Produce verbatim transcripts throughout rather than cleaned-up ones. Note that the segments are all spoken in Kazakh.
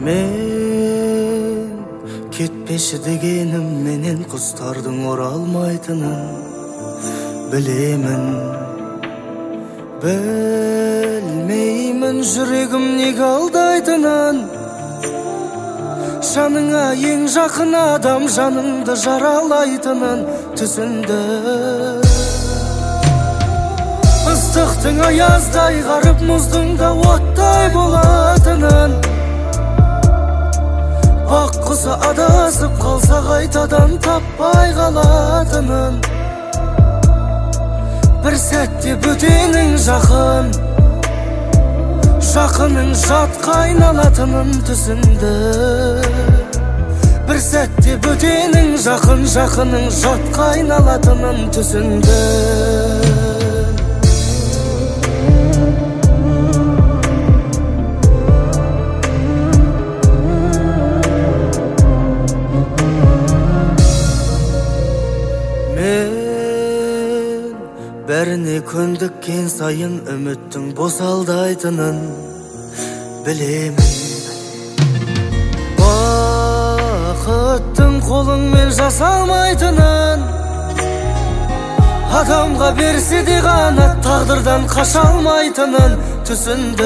Мен кетпеші дегенім менен құстардың оралмайтынын білемін. Білмеймін жүрегім неге алдайтынын. Жаныңа ең жақын адам жаныңды жаралайтынын түсінді. Ыстықтың аяздай қарып мұздың да оттай болатынын. Бақ құсы адасып қалса қайтадан таппай қалатынын. Бір сәтте бөтенің жақын, жақының жатқа айналатынын түсінді. Бір сәтте бөтенің жақын, жақының жатқа айналатынын түсінді. Бәріне көндіккен сайын үміттің босалдайтынын білемін. Бақыттың қолыңмен жасалмайтынын, адамға берсе де қанат тағдырдан қаша алмайтынын түсінді.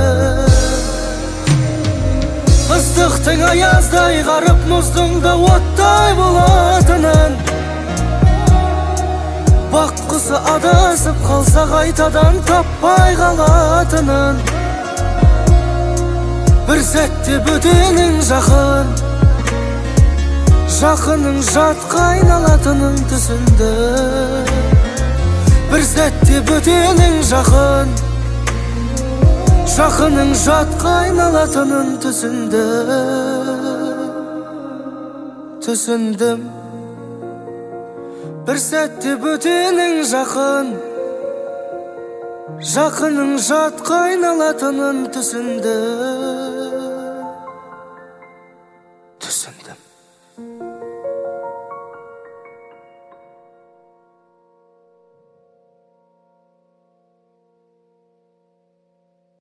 Ыстықтың аяздай қарып мұздың да оттай болатынын. Бақ құсы адасып қалса қайтадан таппай қалатынын. Бір сәтте бөтенің жақын, жақының жатқа айналатынын түсінді. Бір сәтте бөтенің жақын, жақының жатқа айналатынын түсінді. Түсіндім. Бір сәтте бөтенің жақын, жақының жатқа айналатынын түсінді. Түсіндім.